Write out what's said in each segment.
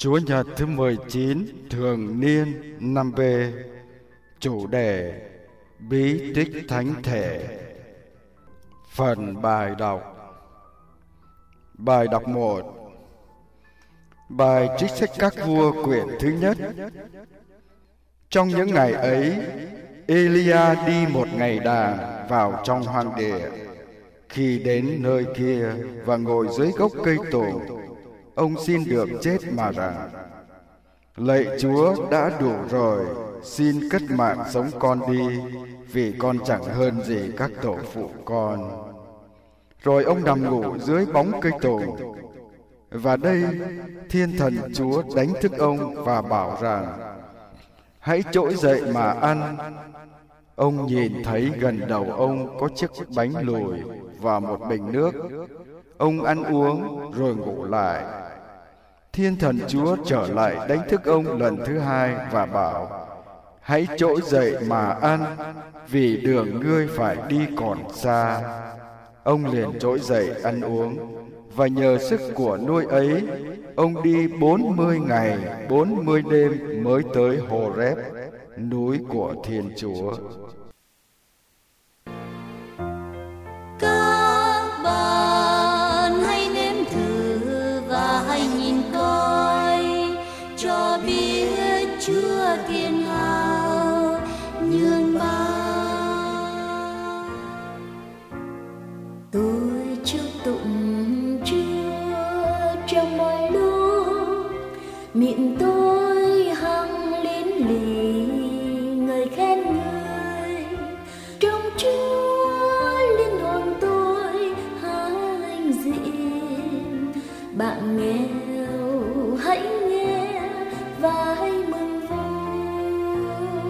Chúa Nhật thứ 19 thường niên năm B. Chủ đề bí tích thánh thể. Phần bài đọc. Bài đọc 1. Bài trích sách các vua quyển thứ nhất. Trong những ngày ấy, Elia đi một ngày đàn vào trong hoang địa. Khi đến nơi kia và ngồi dưới gốc cây tùng, ông xin được chết mà rằng: Lạy Chúa, đã đủ rồi, xin cất mạng sống con đi, vì con chẳng hơn gì các tổ phụ con. Rồi ông nằm ngủ dưới bóng cây tùng. Và đây, Thiên Thần Chúa đánh thức ông và bảo rằng: Hãy trỗi dậy mà ăn. Ông nhìn thấy gần đầu ông có chiếc bánh lùi và một bình nước. Ông ăn uống rồi ngủ lại. Thiên Thần Chúa trở lại đánh thức ông lần thứ hai và bảo: Hãy trỗi dậy mà ăn, vì đường ngươi phải đi còn xa. Ông liền trỗi dậy ăn uống, và nhờ sức của nuôi ấy, ông đi 40 ngày 40 đêm mới tới Horeb, núi của Thiên Chúa. Các bạn hãy nếm thử và hãy nhìn coi, cho biết Chúa thiên hào nhường bao. Tôi chúc tụng Chúa trong mọi lúc, miệng tôi hằng liên lỉ ngợi khen người. Trong Chúa linh hồn tôi hãnh diện. Bạn nghèo hãy nghe và hãy mừng vui.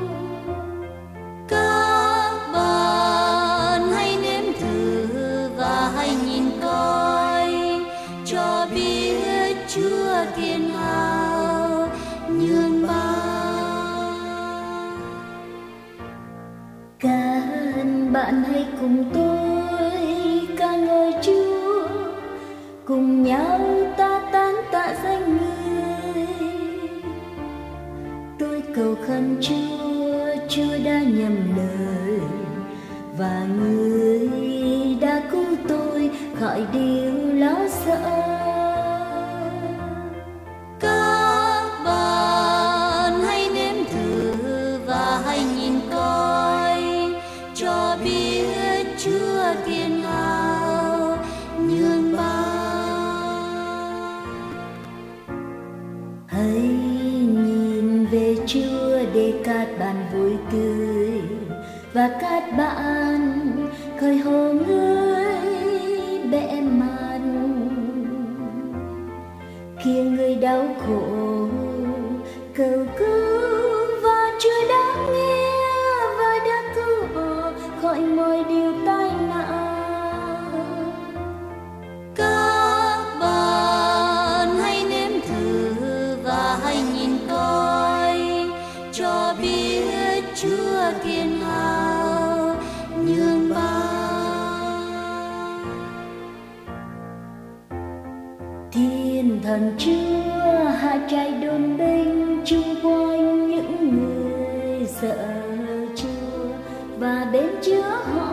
Các bạn hãy nếm thử và hãy nhìn coi, cho biết Chúa thiên hào nhường bao. Các bạn hãy cùng tôi ca ngợi Chúa, cùng nhau ta tán tạ danh người. Tôi cầu khẩn Chúa, Chúa đã nhầm lời, và người đã cứu tôi khỏi điều lo sợ. Các bạn hãy nếm thử và hãy nhìn coi, cho biết Chúa thiên hào nhường bao. Hãy nhìn về Chúa để các bạn vui tươi, và các bạn khơi hồ người bẽ mặt. Khi người đau khổ cầu cứu, và Chúa đã nghe và đã cứu họ khỏi mọi điều tai nạn. Các bạn hãy nếm thử và hãy nhìn coi, cho biết Chúa thiên hào nhường bao. Thiên Thần Chúa hạ trại đồn binh chung quanh những người sợ Chúa và bên chứa họ.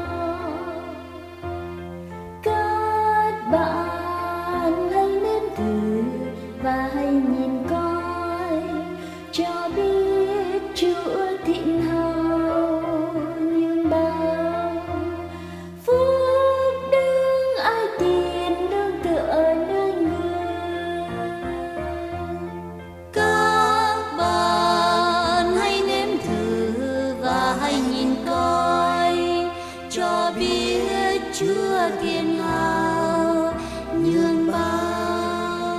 Các bạn hãy nếm thử và hãy nhìn coi, cho biết Chúa thịnh hào nhường bao. Phúc đứng ai tìm nương tựa nơi người. Các bạn hãy nếm thử và hãy nhìn coi, cho biết Chúa thiên hào nhường bao.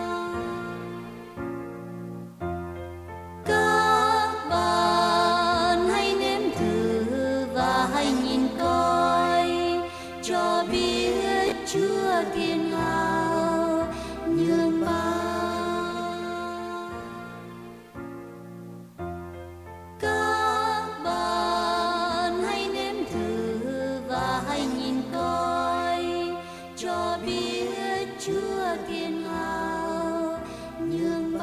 Các bạn hãy nếm thử và hãy nhìn coi, cho biết Chúa thiên hào nhường bao. Các bạn hãy nếm thử và hãy nhìn coi, cho biết Chúa thiên hào nhường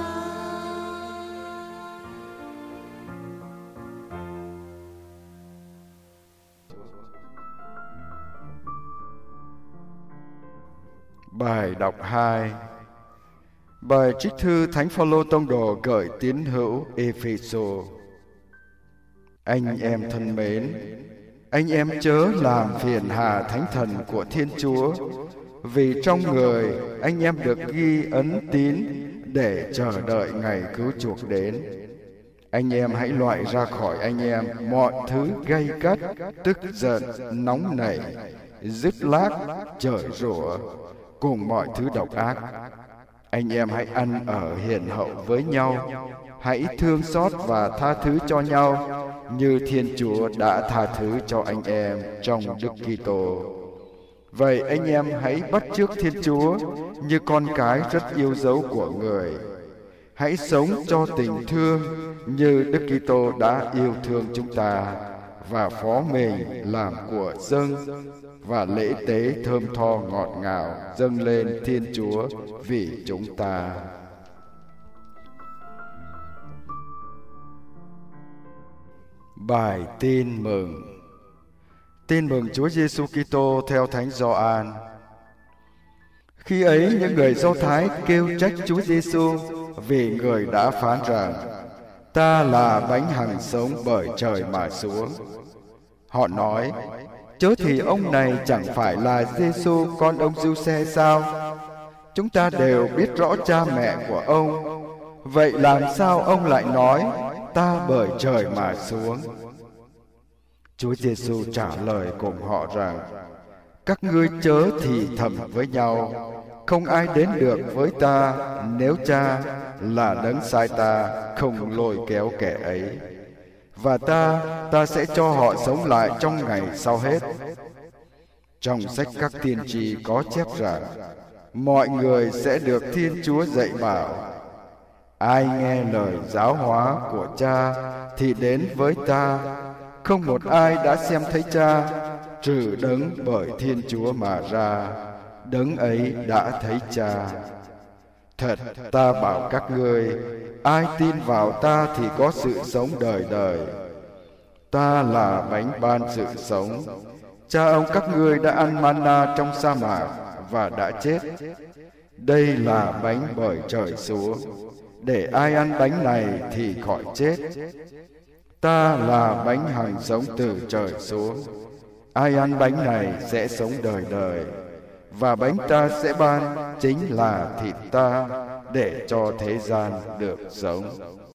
Bài đọc 2. Bài trích thư Thánh Phaolô tông đồ gửi tín hữu Epheso. Anh em thân mến, anh em chớ làm phiền hà Thánh Thần của Thiên Chúa, vì trong người anh em được ghi ấn tín để chờ đợi ngày cứu chuộc đến. Anh em hãy loại ra khỏi anh em mọi thứ gay gắt, tức giận, nóng nảy, dứt lác, chửi rủa, cùng mọi thứ độc ác. Anh em hãy ăn ở hiền hậu với nhau, hãy thương xót và tha thứ cho nhau, như Thiên Chúa đã tha thứ cho anh em trong Đức Kitô. Vậy anh em hãy bắt chước Thiên Chúa như con cái rất yêu dấu của Người. Hãy sống cho tình thương như Đức Kitô đã yêu thương chúng ta và phó mình làm của dâng và lễ tế thơm tho ngọt ngào dâng lên Thiên Chúa vì chúng ta. Bài tin mừng. Tin mừng Chúa Giêsu Kitô theo Thánh Gioan. Khi ấy những người Do Thái kêu trách Chúa Giêsu vì Người đã phán rằng: Ta là bánh hằng sống bởi trời mà xuống. Họ nói: Chớ thì ông này chẳng phải là Giêsu con ông Giuse sao? Chúng ta đều biết rõ cha mẹ của ông. Vậy làm sao ông lại nói ta bởi trời mà xuống? Chúa Giêsu trả lời cùng họ rằng: Các ngươi chớ thì thầm với nhau, không ai đến được với ta nếu cha là đấng sai ta không lôi kéo kẻ ấy. Và ta sẽ cho họ sống lại trong ngày sau hết. Trong sách các tiên tri có chép rằng mọi người sẽ được Thiên Chúa dạy bảo: Ai nghe lời giáo hóa của cha thì đến với ta. Không một ai đã xem thấy cha, trừ đấng bởi Thiên Chúa mà ra, đấng ấy đã thấy cha. Thật ta bảo các ngươi, ai tin vào ta thì có sự sống đời đời. Ta là bánh ban sự sống. Cha ông các ngươi đã ăn manna trong sa mạc và đã chết. Đây là bánh bởi trời xuống, để ai ăn bánh này thì khỏi chết. Ta là bánh hằng sống từ trời xuống. Ai ăn bánh này sẽ sống đời đời. Và bánh ta sẽ ban chính là thịt ta, để cho thế gian được sống.